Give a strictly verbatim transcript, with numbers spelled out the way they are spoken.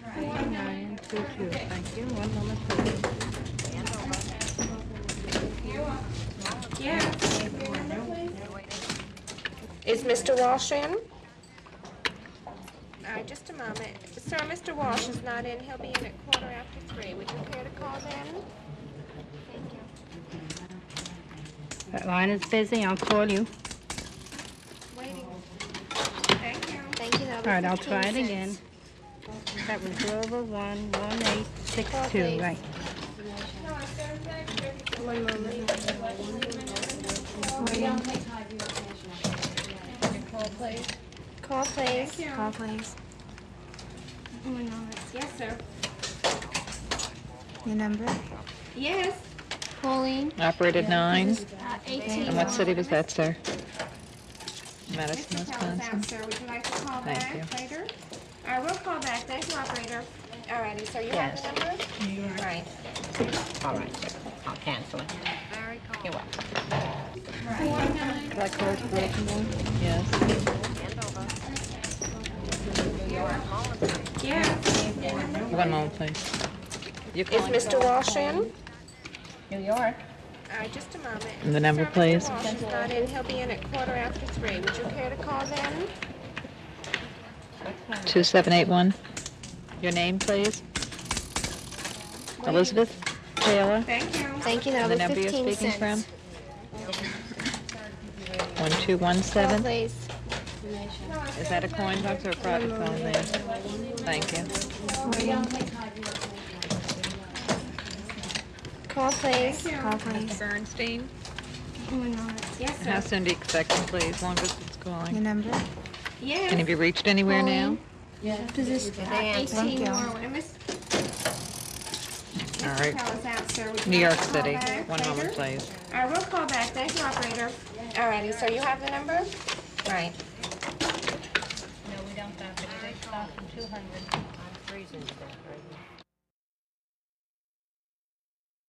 nine two two. Thank you. One moment, please. Is Mister Walsh in? All right, just a moment. Sir, Mister Walsh is not in. He'll be in at quarter after three. Would you care to call then? Thank you. That line is busy. I'll call you. Waiting. Thank you. Thank you. All right, I'll try it again. That was Grover one one eight six two, right? One moment. Call, please. Call, please. Call, please. One moment. Yes, sir. Your number? Yes. Pauline. Operated nine. Uh, eighteen. And what city was that, sir? Madison, Mister Pell's Wisconsin. out, sir. Would you like to call Thank back you. later? All right, we'll call back. Thank you, operator. All righty, so you Yes. have the number? Right. All right, sir. I'll cancel it. Larry, call. You're welcome. That clerk broken one? Yes. Hand over. Yes. One moment, please. You Is calling? Mister Walsh in? New York. All right, just a moment. And the number, Sir, please. Mister Walsh is not in. He'll be in at quarter after three. Would you care to call then? two seven eight one. Your name, please? Elizabeth Taylor? Thank you. Thank you. And the number you're speaking from? one two one seven. Please. Is that a coin box or a private phone there? Thank you. Call, please. Call, please. Bernstein? Yes, And how soon do you expect him, please? Long distance Your calling. number? Yes. And have you reached anywhere now? Position. Thank eighteen you. more. And Miss All right. Pell is out, sir. Would you New like York to call City. back One later? moment, please. All right, we'll call back. Thank you, operator. All righty, so you have the number? Right. No, we don't have it. They start from two hundred. I'm freezing.